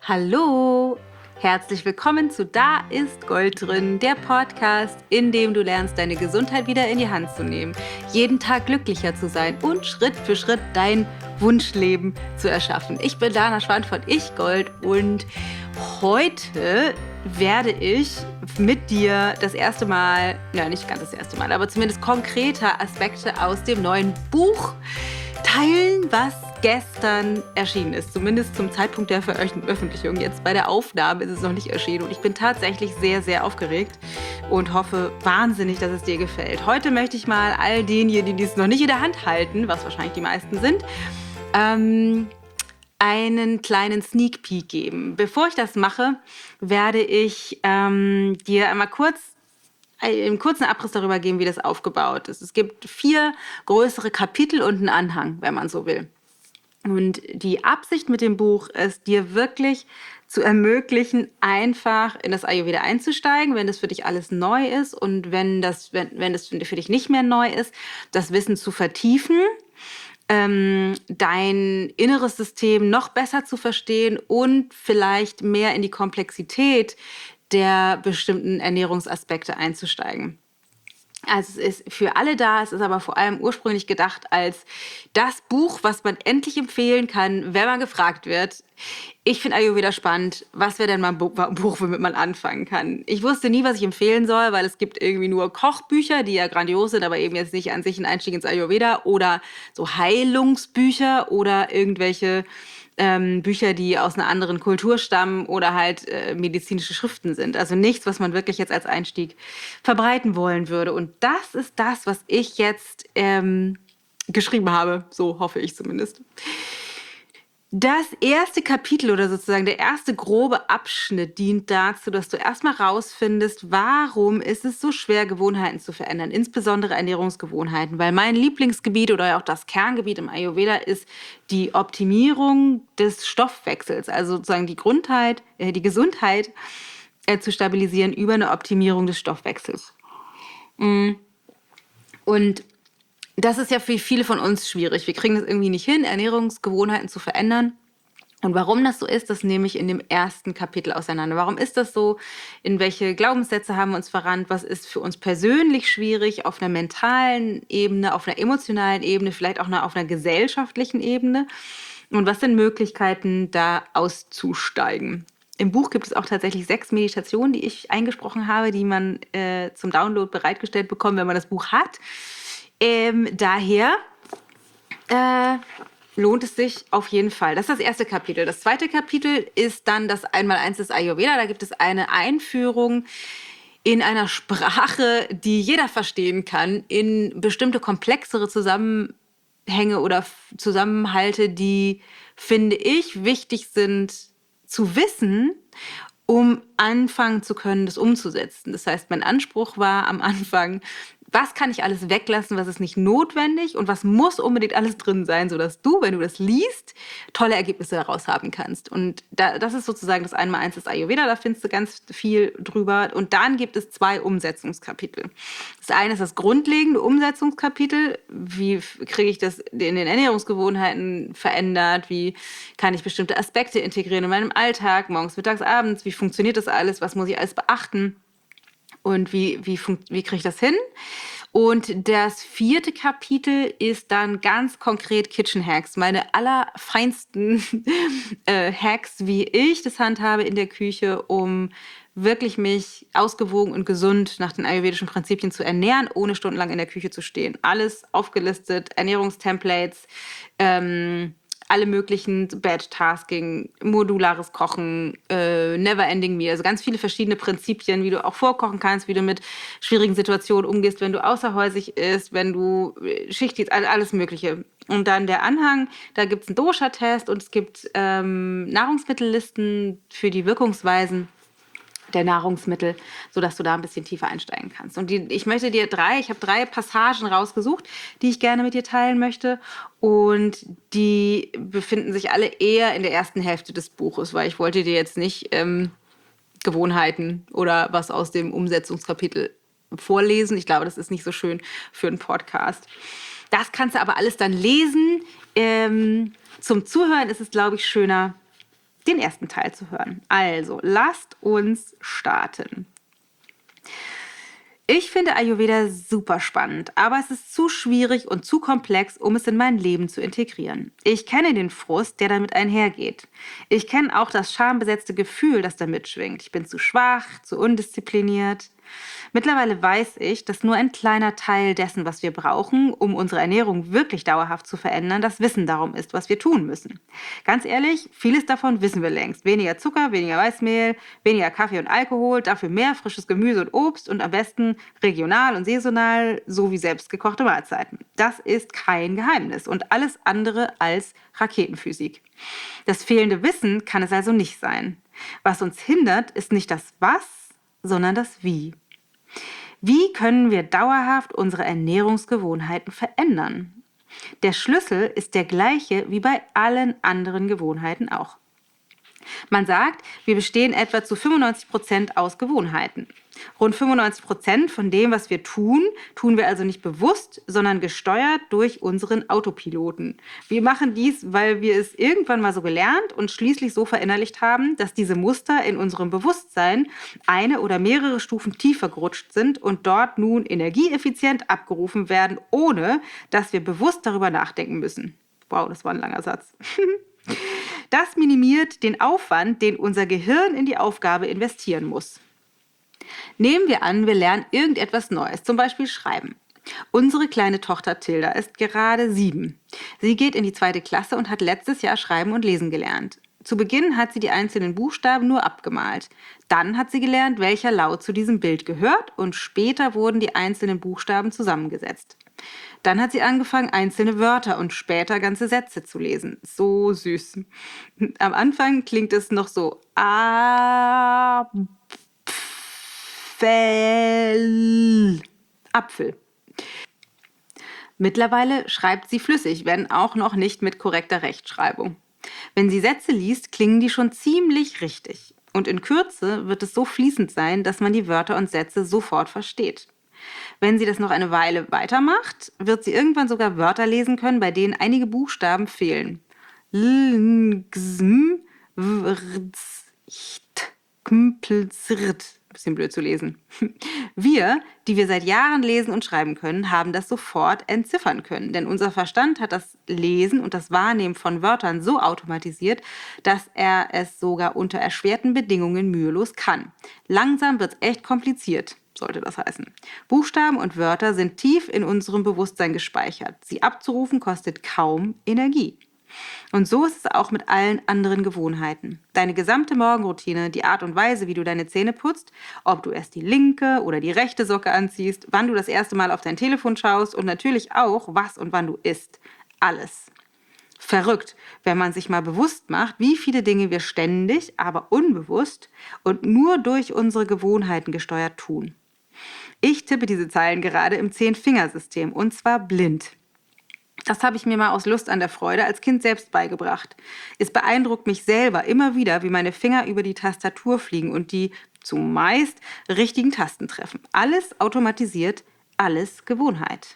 Hallo, herzlich willkommen zu Da ist Gold drin, der Podcast, in dem du lernst, deine Gesundheit wieder in die Hand zu nehmen, jeden Tag glücklicher zu sein und Schritt für Schritt dein Wunschleben zu erschaffen. Ich bin Dana Schwand von Ich Gold und heute werde ich mit dir das erste Mal, ja nicht ganz das erste Mal, aber zumindest konkreter Aspekte aus dem neuen Buch teilen, was gestern erschienen ist. Zumindest zum Zeitpunkt der Veröffentlichung. Jetzt bei der Aufnahme ist es noch nicht erschienen und ich bin tatsächlich sehr, sehr aufgeregt und hoffe wahnsinnig, dass es dir gefällt. Heute möchte ich mal all denjenigen, die es noch nicht in der Hand halten, was wahrscheinlich die meisten sind, einen kleinen Sneak Peek geben. Bevor ich das mache, werde ich dir einmal einen kurzen Abriss darüber geben, wie das aufgebaut ist. Es gibt 4 größere Kapitel und einen Anhang, wenn man so will. Und die Absicht mit dem Buch ist, dir wirklich zu ermöglichen, einfach in das Ayurveda einzusteigen, wenn das für dich alles neu ist und wenn das für dich nicht mehr neu ist, das Wissen zu vertiefen, dein inneres System noch besser zu verstehen und vielleicht mehr in die Komplexität der bestimmten Ernährungsaspekte einzusteigen. Also es ist für alle da, es ist aber vor allem ursprünglich gedacht als das Buch, was man endlich empfehlen kann, wenn man gefragt wird. Ich finde Ayurveda spannend. Was wäre denn mal ein Buch, womit man anfangen kann? Ich wusste nie, was ich empfehlen soll, weil es gibt irgendwie nur Kochbücher, die ja grandios sind, aber eben jetzt nicht an sich ein Einstieg ins Ayurveda oder so Heilungsbücher oder irgendwelche Bücher, die aus einer anderen Kultur stammen oder halt medizinische Schriften sind. Also nichts, was man wirklich jetzt als Einstieg verbreiten wollen würde. Und das ist das, was ich jetzt geschrieben habe. So hoffe ich zumindest. Das erste Kapitel oder sozusagen der erste grobe Abschnitt dient dazu, dass du erstmal rausfindest, warum ist es so schwer, Gewohnheiten zu verändern, insbesondere Ernährungsgewohnheiten, weil mein Lieblingsgebiet oder auch das Kerngebiet im Ayurveda ist die Optimierung des Stoffwechsels, also sozusagen die Gesundheit zu stabilisieren über eine Optimierung des Stoffwechsels. Und das ist ja für viele von uns schwierig. Wir kriegen das irgendwie nicht hin, Ernährungsgewohnheiten zu verändern. Und warum das so ist, das nehme ich in dem ersten Kapitel auseinander. Warum ist das so? In welche Glaubenssätze haben wir uns verrannt? Was ist für uns persönlich schwierig auf einer mentalen Ebene, auf einer emotionalen Ebene, vielleicht auch auf einer gesellschaftlichen Ebene? Und was sind Möglichkeiten, da auszusteigen? Im Buch gibt es auch tatsächlich 6 Meditationen, die ich eingesprochen habe, die man zum Download bereitgestellt bekommt, wenn man das Buch hat. Daher lohnt es sich auf jeden Fall. Das ist das erste Kapitel. Das zweite Kapitel ist dann das Einmaleins des Ayurveda. Da gibt es eine Einführung in einer Sprache, die jeder verstehen kann, in bestimmte komplexere Zusammenhänge oder Zusammenhalte, die, finde ich, wichtig sind zu wissen, um anfangen zu können, das umzusetzen. Das heißt, mein Anspruch war am Anfang, was kann ich alles weglassen, was ist nicht notwendig und was muss unbedingt alles drin sein, sodass du, wenn du das liest, tolle Ergebnisse daraus haben kannst. Und das ist sozusagen das Einmaleins des Ayurveda, da findest du ganz viel drüber. Und dann gibt es 2 Umsetzungskapitel. Das eine ist das grundlegende Umsetzungskapitel. Wie kriege ich das in den Ernährungsgewohnheiten verändert? Wie kann ich bestimmte Aspekte integrieren in meinem Alltag, morgens, mittags, abends? Wie funktioniert das alles? Was muss ich alles beachten? Und wie kriege ich das hin? Und das 4. Kapitel ist dann ganz konkret Kitchen Hacks. Meine allerfeinsten Hacks, wie ich das handhabe in der Küche, um wirklich mich ausgewogen und gesund nach den ayurvedischen Prinzipien zu ernähren, ohne stundenlang in der Küche zu stehen. Alles aufgelistet, Ernährungstemplates, alle möglichen Batch-Tasking, modulares Kochen, Never-Ending Meal, also ganz viele verschiedene Prinzipien, wie du auch vorkochen kannst, wie du mit schwierigen Situationen umgehst, wenn du außerhäusig isst, wenn du Schicht isst, alles Mögliche. Und dann der Anhang, da gibt es einen Dosha-Test und es gibt Nahrungsmittellisten für die Wirkungsweisen der Nahrungsmittel, sodass du da ein bisschen tiefer einsteigen kannst. Und ich habe 3 Passagen rausgesucht, die ich gerne mit dir teilen möchte. Und die befinden sich alle eher in der ersten Hälfte des Buches, weil ich wollte dir jetzt nicht Gewohnheiten oder was aus dem Umsetzungskapitel vorlesen. Ich glaube, das ist nicht so schön für einen Podcast. Das kannst du aber alles dann lesen. Zum Zuhören ist es, glaube ich, schöner, den ersten Teil zu hören. Also, lasst uns starten. Ich finde Ayurveda super spannend, aber es ist zu schwierig und zu komplex, um es in mein Leben zu integrieren. Ich kenne den Frust, der damit einhergeht. Ich kenne auch das schambesetzte Gefühl, das da mitschwingt. Ich bin zu schwach, zu undiszipliniert. Mittlerweile weiß ich, dass nur ein kleiner Teil dessen, was wir brauchen, um unsere Ernährung wirklich dauerhaft zu verändern, das Wissen darum ist, was wir tun müssen. Ganz ehrlich, vieles davon wissen wir längst. Weniger Zucker, weniger Weißmehl, weniger Kaffee und Alkohol, dafür mehr frisches Gemüse und Obst und am besten regional und saisonal sowie selbstgekochte Mahlzeiten. Das ist kein Geheimnis und alles andere als Raketenphysik. Das fehlende Wissen kann es also nicht sein. Was uns hindert, ist nicht das Was, sondern das Wie. Wie können wir dauerhaft unsere Ernährungsgewohnheiten verändern? Der Schlüssel ist der gleiche wie bei allen anderen Gewohnheiten auch. Man sagt, wir bestehen etwa zu 95% aus Gewohnheiten. Rund 95% von dem, was wir tun, tun wir also nicht bewusst, sondern gesteuert durch unseren Autopiloten. Wir machen dies, weil wir es irgendwann mal so gelernt und schließlich so verinnerlicht haben, dass diese Muster in unserem Bewusstsein eine oder mehrere Stufen tiefer gerutscht sind und dort nun energieeffizient abgerufen werden, ohne dass wir bewusst darüber nachdenken müssen. Wow, das war ein langer Satz. Das minimiert den Aufwand, den unser Gehirn in die Aufgabe investieren muss. Nehmen wir an, wir lernen irgendetwas Neues, zum Beispiel Schreiben. Unsere kleine Tochter Tilda ist gerade 7. Sie geht in die 2. Klasse und hat letztes Jahr Schreiben und Lesen gelernt. Zu Beginn hat sie die einzelnen Buchstaben nur abgemalt. Dann hat sie gelernt, welcher Laut zu diesem Bild gehört und später wurden die einzelnen Buchstaben zusammengesetzt. Dann hat sie angefangen, einzelne Wörter und später ganze Sätze zu lesen. So süß. Am Anfang klingt es noch so Apfel. Mittlerweile schreibt sie flüssig, wenn auch noch nicht mit korrekter Rechtschreibung. Wenn sie Sätze liest, klingen die schon ziemlich richtig. Und in Kürze wird es so fließend sein, dass man die Wörter und Sätze sofort versteht. Wenn sie das noch eine Weile weitermacht, wird sie irgendwann sogar Wörter lesen können, bei denen einige Buchstaben fehlen. Bisschen blöd zu lesen. Wir, die wir seit Jahren lesen und schreiben können, haben das sofort entziffern können. Denn unser Verstand hat das Lesen und das Wahrnehmen von Wörtern so automatisiert, dass er es sogar unter erschwerten Bedingungen mühelos kann. Langsam wird es echt kompliziert, sollte das heißen. Buchstaben und Wörter sind tief in unserem Bewusstsein gespeichert. Sie abzurufen kostet kaum Energie. Und so ist es auch mit allen anderen Gewohnheiten. Deine gesamte Morgenroutine, die Art und Weise, wie du deine Zähne putzt, ob du erst die linke oder die rechte Socke anziehst, wann du das erste Mal auf dein Telefon schaust und natürlich auch, was und wann du isst. Alles. Verrückt, wenn man sich mal bewusst macht, wie viele Dinge wir ständig, aber unbewusst und nur durch unsere Gewohnheiten gesteuert tun. Ich tippe diese Zeilen gerade im 10-Fingersystem und zwar blind. Das habe ich mir mal aus Lust an der Freude als Kind selbst beigebracht. Es beeindruckt mich selber immer wieder, wie meine Finger über die Tastatur fliegen und die zumeist richtigen Tasten treffen. Alles automatisiert, alles Gewohnheit.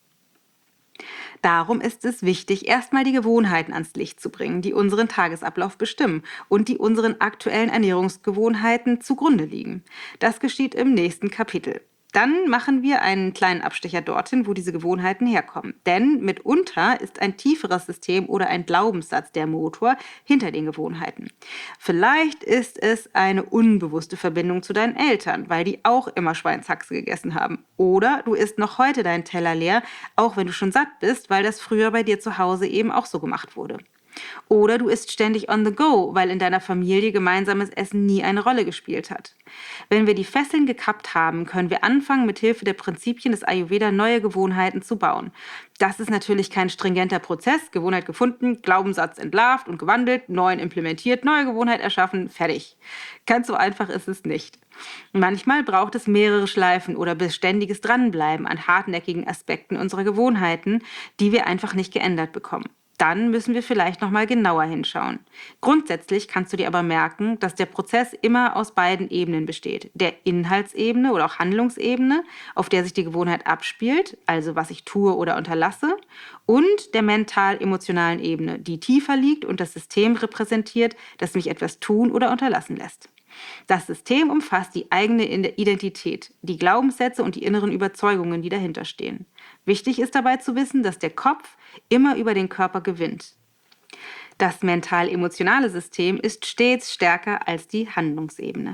Darum ist es wichtig, erstmal die Gewohnheiten ans Licht zu bringen, die unseren Tagesablauf bestimmen und die unseren aktuellen Ernährungsgewohnheiten zugrunde liegen. Das geschieht im nächsten Kapitel. Dann machen wir einen kleinen Abstecher dorthin, wo diese Gewohnheiten herkommen. Denn mitunter ist ein tieferes System oder ein Glaubenssatz der Motor hinter den Gewohnheiten. Vielleicht ist es eine unbewusste Verbindung zu deinen Eltern, weil die auch immer Schweinshaxe gegessen haben. Oder du isst noch heute deinen Teller leer, auch wenn du schon satt bist, weil das früher bei dir zu Hause eben auch so gemacht wurde. Oder du isst ständig on the go, weil in deiner Familie gemeinsames Essen nie eine Rolle gespielt hat. Wenn wir die Fesseln gekappt haben, können wir anfangen, mit Hilfe der Prinzipien des Ayurveda neue Gewohnheiten zu bauen. Das ist natürlich kein stringenter Prozess. Gewohnheit gefunden, Glaubenssatz entlarvt und gewandelt, neuen implementiert, neue Gewohnheit erschaffen, fertig. Ganz so einfach ist es nicht. Manchmal braucht es mehrere Schleifen oder beständiges Dranbleiben an hartnäckigen Aspekten unserer Gewohnheiten, die wir einfach nicht geändert bekommen. dann müssen wir vielleicht noch mal genauer hinschauen. Grundsätzlich kannst du dir aber merken, dass der Prozess immer aus beiden Ebenen besteht. Der Inhaltsebene oder auch Handlungsebene, auf der sich die Gewohnheit abspielt, also was ich tue oder unterlasse, und der mental-emotionalen Ebene, die tiefer liegt und das System repräsentiert, das mich etwas tun oder unterlassen lässt. Das System umfasst die eigene Identität, die Glaubenssätze und die inneren Überzeugungen, die dahinter stehen. Wichtig ist dabei zu wissen, dass der Kopf immer über den Körper gewinnt. Das mental-emotionale System ist stets stärker als die Handlungsebene.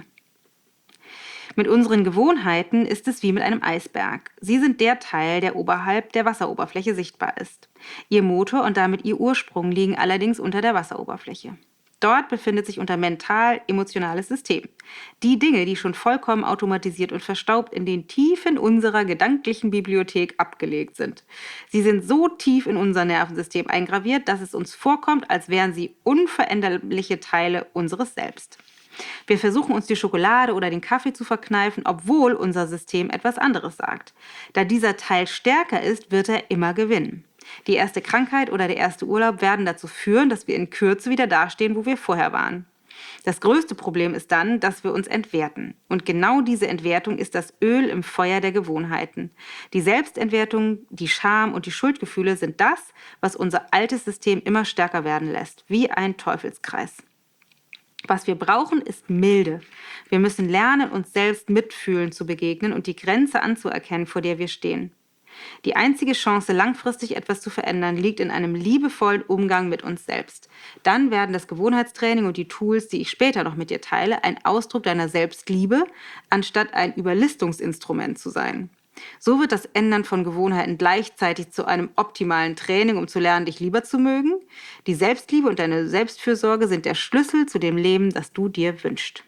Mit unseren Gewohnheiten ist es wie mit einem Eisberg. Sie sind der Teil, der oberhalb der Wasseroberfläche sichtbar ist. Ihr Motor und damit ihr Ursprung liegen allerdings unter der Wasseroberfläche. Dort befindet sich unser mental-emotionales System. Die Dinge, die schon vollkommen automatisiert und verstaubt in den Tiefen unserer gedanklichen Bibliothek abgelegt sind. Sie sind so tief in unser Nervensystem eingraviert, dass es uns vorkommt, als wären sie unveränderliche Teile unseres Selbst. Wir versuchen uns die Schokolade oder den Kaffee zu verkneifen, obwohl unser System etwas anderes sagt. Da dieser Teil stärker ist, wird er immer gewinnen. Die erste Krankheit oder der erste Urlaub werden dazu führen, dass wir in Kürze wieder dastehen, wo wir vorher waren. Das größte Problem ist dann, dass wir uns entwerten. Und genau diese Entwertung ist das Öl im Feuer der Gewohnheiten. Die Selbstentwertung, die Scham und die Schuldgefühle sind das, was unser altes System immer stärker werden lässt, wie ein Teufelskreis. Was wir brauchen, ist Milde. Wir müssen lernen, uns selbst mitfühlend zu begegnen und die Grenze anzuerkennen, vor der wir stehen. Die einzige Chance, langfristig etwas zu verändern, liegt in einem liebevollen Umgang mit uns selbst. Dann werden das Gewohnheitstraining und die Tools, die ich später noch mit dir teile, ein Ausdruck deiner Selbstliebe, anstatt ein Überlistungsinstrument zu sein. So wird das Ändern von Gewohnheiten gleichzeitig zu einem optimalen Training, um zu lernen, dich lieber zu mögen. Die Selbstliebe und deine Selbstfürsorge sind der Schlüssel zu dem Leben, das du dir wünschst.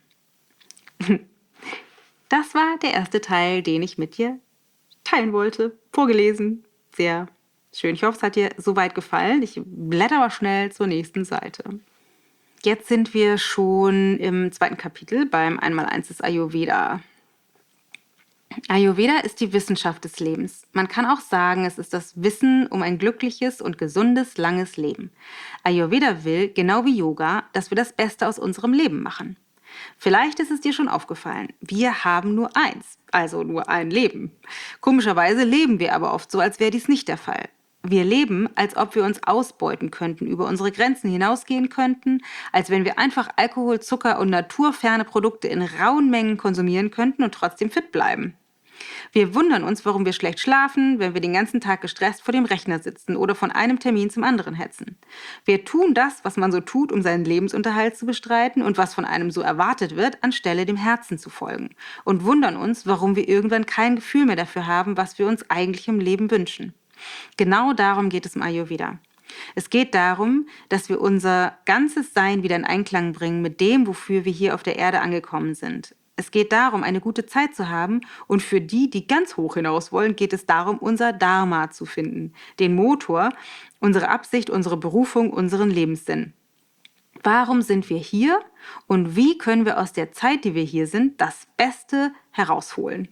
Das war der erste Teil, den ich mit dir teilen wollte. Vorgelesen. Sehr schön. Ich hoffe, es hat dir soweit gefallen. Ich blätter aber schnell zur nächsten Seite. Jetzt sind wir schon im zweiten Kapitel beim 1x1 des Ayurveda. Ayurveda ist die Wissenschaft des Lebens. Man kann auch sagen, es ist das Wissen um ein glückliches und gesundes, langes Leben. Ayurveda will, genau wie Yoga, dass wir das Beste aus unserem Leben machen. Vielleicht ist es dir schon aufgefallen, wir haben nur eins, also nur ein Leben. Komischerweise leben wir aber oft so, als wäre dies nicht der Fall. Wir leben, als ob wir uns ausbeuten könnten, über unsere Grenzen hinausgehen könnten, als wenn wir einfach Alkohol, Zucker und naturferne Produkte in rauen Mengen konsumieren könnten und trotzdem fit bleiben. Wir wundern uns, warum wir schlecht schlafen, wenn wir den ganzen Tag gestresst vor dem Rechner sitzen oder von einem Termin zum anderen hetzen. Wir tun das, was man so tut, um seinen Lebensunterhalt zu bestreiten und was von einem so erwartet wird, anstelle dem Herzen zu folgen. Und wundern uns, warum wir irgendwann kein Gefühl mehr dafür haben, was wir uns eigentlich im Leben wünschen. Genau darum geht es im Ayurveda. Es geht darum, dass wir unser ganzes Sein wieder in Einklang bringen mit dem, wofür wir hier auf der Erde angekommen sind. Es geht darum, eine gute Zeit zu haben, und für die, die ganz hoch hinaus wollen, geht es darum, unser Dharma zu finden, den Motor, unsere Absicht, unsere Berufung, unseren Lebenssinn. Warum sind wir hier und wie können wir aus der Zeit, die wir hier sind, das Beste herausholen?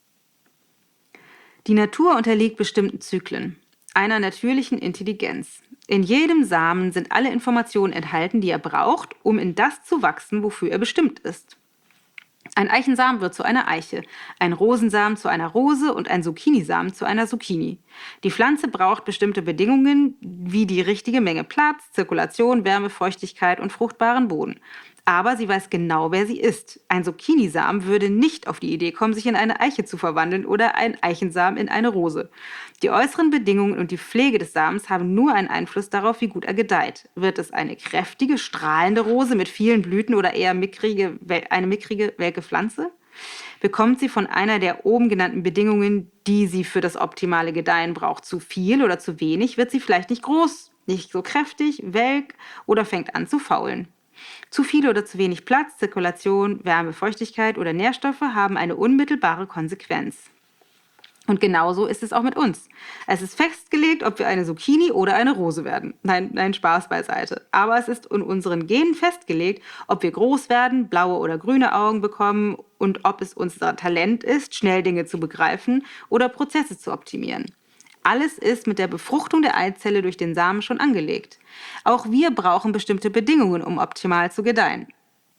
Die Natur unterliegt bestimmten Zyklen, einer natürlichen Intelligenz. In jedem Samen sind alle Informationen enthalten, die er braucht, um in das zu wachsen, wofür er bestimmt ist. Ein Eichensamen wird zu einer Eiche, ein Rosensamen zu einer Rose und ein Zucchinisamen zu einer Zucchini. Die Pflanze braucht bestimmte Bedingungen wie die richtige Menge Platz, Zirkulation, Wärme, Feuchtigkeit und fruchtbaren Boden. Aber sie weiß genau, wer sie ist. Ein Zucchinisamen würde nicht auf die Idee kommen, sich in eine Eiche zu verwandeln oder ein Eichensamen in eine Rose. Die äußeren Bedingungen und die Pflege des Samens haben nur einen Einfluss darauf, wie gut er gedeiht. Wird es eine kräftige, strahlende Rose mit vielen Blüten oder eher eine mickrige, welke Pflanze? Bekommt sie von einer der oben genannten Bedingungen, die sie für das optimale Gedeihen braucht, zu viel oder zu wenig, wird sie vielleicht nicht groß, nicht so kräftig, welk oder fängt an zu faulen. Zu viel oder zu wenig Platz, Zirkulation, Wärme, Feuchtigkeit oder Nährstoffe haben eine unmittelbare Konsequenz. Und genauso ist es auch mit uns. Es ist festgelegt, ob wir eine Zucchini oder eine Rose werden. Nein, Spaß beiseite. Aber es ist in unseren Genen festgelegt, ob wir groß werden, blaue oder grüne Augen bekommen und ob es unser Talent ist, schnell Dinge zu begreifen oder Prozesse zu optimieren. Alles ist mit der Befruchtung der Eizelle durch den Samen schon angelegt. Auch wir brauchen bestimmte Bedingungen, um optimal zu gedeihen.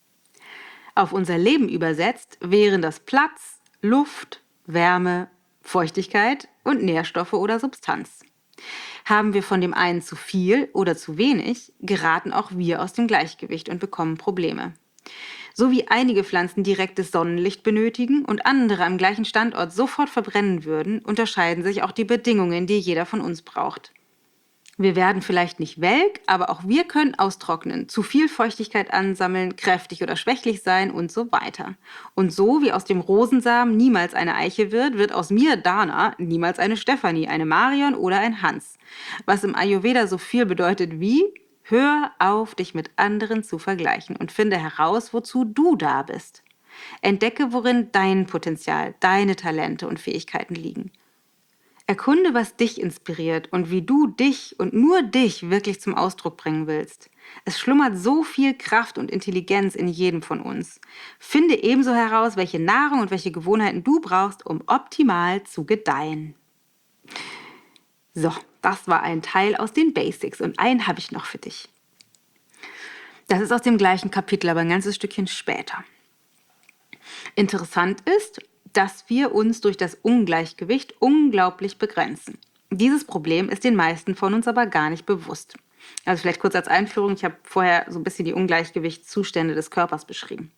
Auf unser Leben übersetzt wären das Platz, Luft, Wärme, Feuchtigkeit und Nährstoffe oder Substanz. Haben wir von dem einen zu viel oder zu wenig, geraten auch wir aus dem Gleichgewicht und bekommen Probleme. So wie einige Pflanzen direktes Sonnenlicht benötigen und andere am gleichen Standort sofort verbrennen würden, unterscheiden sich auch die Bedingungen, die jeder von uns braucht. Wir werden vielleicht nicht welk, aber auch wir können austrocknen, zu viel Feuchtigkeit ansammeln, kräftig oder schwächlich sein und so weiter. Und so wie aus dem Rosensamen niemals eine Eiche wird, wird aus mir, Dana, niemals eine Stefanie, eine Marion oder ein Hans. Was im Ayurveda so viel bedeutet wie: Hör auf, dich mit anderen zu vergleichen und finde heraus, wozu du da bist. Entdecke, worin dein Potenzial, deine Talente und Fähigkeiten liegen. Erkunde, was dich inspiriert und wie du dich und nur dich wirklich zum Ausdruck bringen willst. Es schlummert so viel Kraft und Intelligenz in jedem von uns. Finde ebenso heraus, welche Nahrung und welche Gewohnheiten du brauchst, um optimal zu gedeihen. So, das war ein Teil aus den Basics und einen habe ich noch für dich. Das ist aus dem gleichen Kapitel, aber ein ganzes Stückchen später. Interessant ist, dass wir uns durch das Ungleichgewicht unglaublich begrenzen. Dieses Problem ist den meisten von uns aber gar nicht bewusst. Also vielleicht kurz als Einführung, ich habe vorher so ein bisschen die Ungleichgewichtszustände des Körpers beschrieben.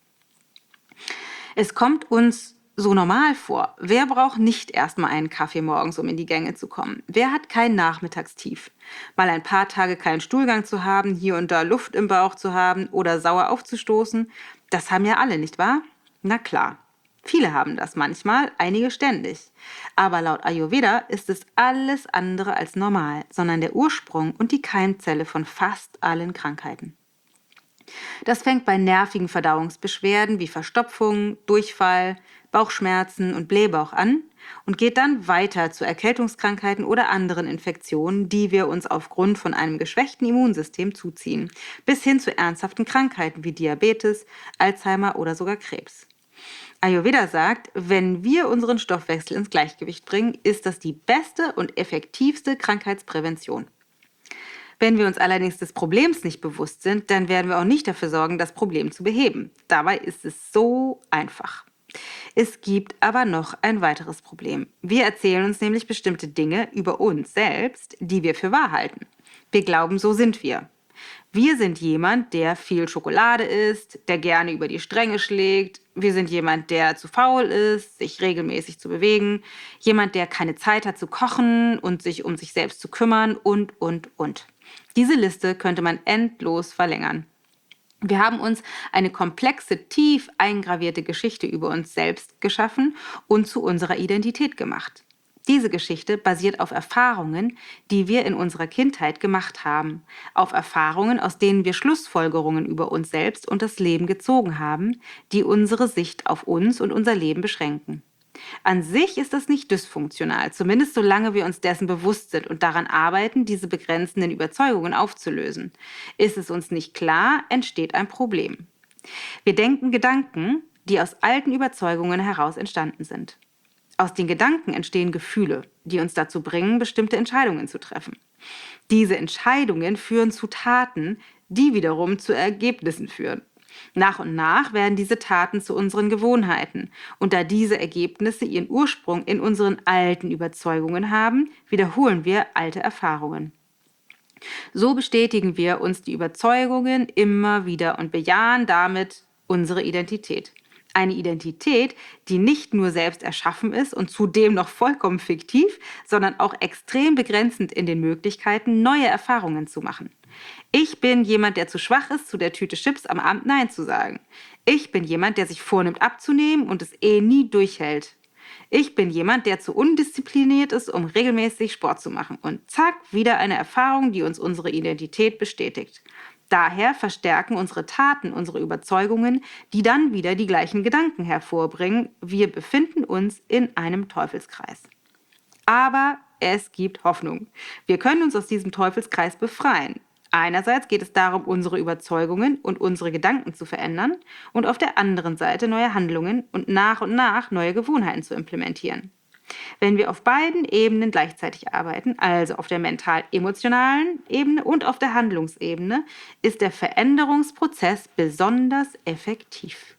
Es kommt uns so normal vor. Wer braucht nicht erstmal einen Kaffee morgens, um in die Gänge zu kommen? Wer hat kein Nachmittagstief? Mal ein paar Tage keinen Stuhlgang zu haben, hier und da Luft im Bauch zu haben oder sauer aufzustoßen, das haben ja alle, nicht wahr? Na klar. Viele haben das manchmal, einige ständig. Aber laut Ayurveda ist es alles andere als normal, sondern der Ursprung und die Keimzelle von fast allen Krankheiten. Das fängt bei nervigen Verdauungsbeschwerden wie Verstopfung, Durchfall, Bauchschmerzen und Blähbauch an und geht dann weiter zu Erkältungskrankheiten oder anderen Infektionen, die wir uns aufgrund von einem geschwächten Immunsystem zuziehen, bis hin zu ernsthaften Krankheiten wie Diabetes, Alzheimer oder sogar Krebs. Ayurveda sagt, wenn wir unseren Stoffwechsel ins Gleichgewicht bringen, ist das die beste und effektivste Krankheitsprävention. Wenn wir uns allerdings des Problems nicht bewusst sind, dann werden wir auch nicht dafür sorgen, das Problem zu beheben. Dabei ist es so einfach. Es gibt aber noch ein weiteres Problem. Wir erzählen uns nämlich bestimmte Dinge über uns selbst, die wir für wahr halten. Wir glauben, so sind wir. Wir sind jemand, der viel Schokolade isst, der gerne über die Stränge schlägt. Wir sind jemand, der zu faul ist, sich regelmäßig zu bewegen. Jemand, der keine Zeit hat zu kochen und sich um sich selbst zu kümmern und. Diese Liste könnte man endlos verlängern. Wir haben uns eine komplexe, tief eingravierte Geschichte über uns selbst geschaffen und zu unserer Identität gemacht. Diese Geschichte basiert auf Erfahrungen, die wir in unserer Kindheit gemacht haben, auf Erfahrungen, aus denen wir Schlussfolgerungen über uns selbst und das Leben gezogen haben, die unsere Sicht auf uns und unser Leben beschränken. An sich ist das nicht dysfunktional, zumindest solange wir uns dessen bewusst sind und daran arbeiten, diese begrenzenden Überzeugungen aufzulösen. Ist es uns nicht klar, entsteht ein Problem. Wir denken Gedanken, die aus alten Überzeugungen heraus entstanden sind. Aus den Gedanken entstehen Gefühle, die uns dazu bringen, bestimmte Entscheidungen zu treffen. Diese Entscheidungen führen zu Taten, die wiederum zu Ergebnissen führen. Nach und nach werden diese Taten zu unseren Gewohnheiten. Und da diese Ergebnisse ihren Ursprung in unseren alten Überzeugungen haben, wiederholen wir alte Erfahrungen. So bestätigen wir uns die Überzeugungen immer wieder und bejahen damit unsere Identität. Eine Identität, die nicht nur selbst erschaffen ist und zudem noch vollkommen fiktiv, sondern auch extrem begrenzend in den Möglichkeiten, neue Erfahrungen zu machen. Ich bin jemand, der zu schwach ist, zu der Tüte Chips am Abend Nein zu sagen. Ich bin jemand, der sich vornimmt abzunehmen und es nie durchhält. Ich bin jemand, der zu undiszipliniert ist, um regelmäßig Sport zu machen. Und zack, wieder eine Erfahrung, die uns unsere Identität bestätigt. Daher verstärken unsere Taten unsere Überzeugungen, die dann wieder die gleichen Gedanken hervorbringen. Wir befinden uns in einem Teufelskreis. Aber es gibt Hoffnung. Wir können uns aus diesem Teufelskreis befreien. Einerseits geht es darum, unsere Überzeugungen und unsere Gedanken zu verändern und auf der anderen Seite neue Handlungen und nach neue Gewohnheiten zu implementieren. Wenn wir auf beiden Ebenen gleichzeitig arbeiten, also auf der mental-emotionalen Ebene und auf der Handlungsebene, ist der Veränderungsprozess besonders effektiv.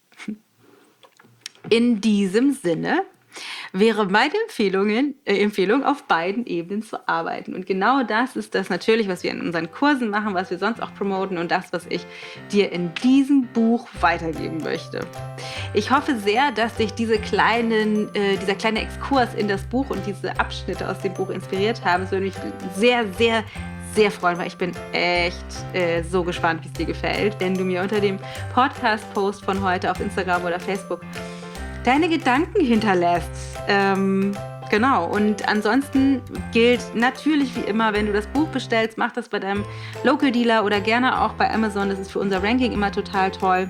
In diesem Sinne wäre meine Empfehlung, auf beiden Ebenen zu arbeiten. Und genau das ist das natürlich, was wir in unseren Kursen machen, was wir sonst auch promoten und das, was ich dir in diesem Buch weitergeben möchte. Ich hoffe sehr, dass dich dieser kleine Exkurs in das Buch und diese Abschnitte aus dem Buch inspiriert haben. Es würde mich sehr, sehr, sehr freuen, weil ich bin echt so gespannt, wie es dir gefällt, wenn du mir unter dem Podcast-Post von heute auf Instagram oder Facebook deine Gedanken hinterlässt. Genau, und ansonsten gilt natürlich wie immer, wenn du das Buch bestellst, mach das bei deinem Local Dealer oder gerne auch bei Amazon. Das ist für unser Ranking immer total toll.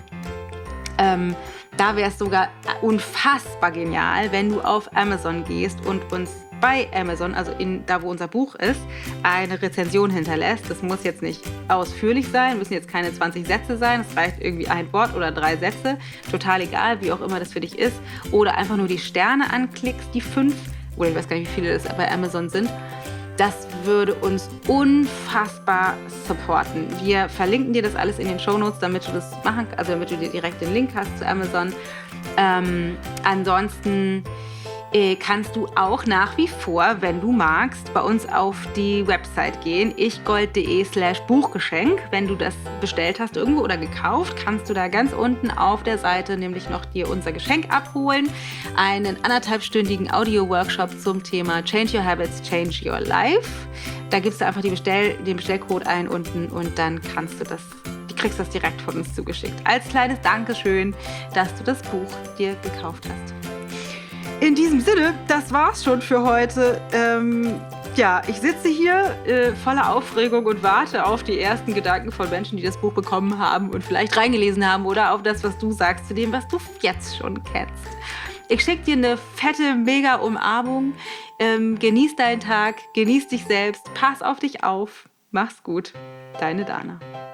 Da wäre es sogar unfassbar genial, wenn du auf Amazon gehst und uns bei Amazon, also da, wo unser Buch ist, eine Rezension hinterlässt. Das muss jetzt nicht ausführlich sein, müssen jetzt keine 20 Sätze sein. Es reicht irgendwie ein Wort oder 3 Sätze. Total egal, wie auch immer das für dich ist. Oder einfach nur die Sterne anklickst, die 5. Oder ich weiß gar nicht, wie viele das bei Amazon sind. Das würde uns unfassbar supporten. Wir verlinken dir das alles in den Shownotes, damit du das machen kannst, also damit du dir direkt den Link hast zu Amazon. Ansonsten kannst du auch nach wie vor, wenn du magst, bei uns auf die Website gehen, ichgold.de/Buchgeschenk. Wenn du das bestellt hast irgendwo oder gekauft, kannst du da ganz unten auf der Seite nämlich noch dir unser Geschenk abholen. Einen 1,5-stündigen Audio-Workshop zum Thema Change Your Habits, Change Your Life. Da gibst du einfach den Bestellcode ein unten und dann kriegst du das direkt von uns zugeschickt. Als kleines Dankeschön, dass du das Buch dir gekauft hast. In diesem Sinne, das war's schon für heute. Ich sitze hier voller Aufregung und warte auf die ersten Gedanken von Menschen, die das Buch bekommen haben und vielleicht reingelesen haben oder auf das, was du sagst zu dem, was du jetzt schon kennst. Ich schicke dir eine fette, mega Umarmung. Genieß deinen Tag, genieß dich selbst, pass auf dich auf. Mach's gut, deine Dana.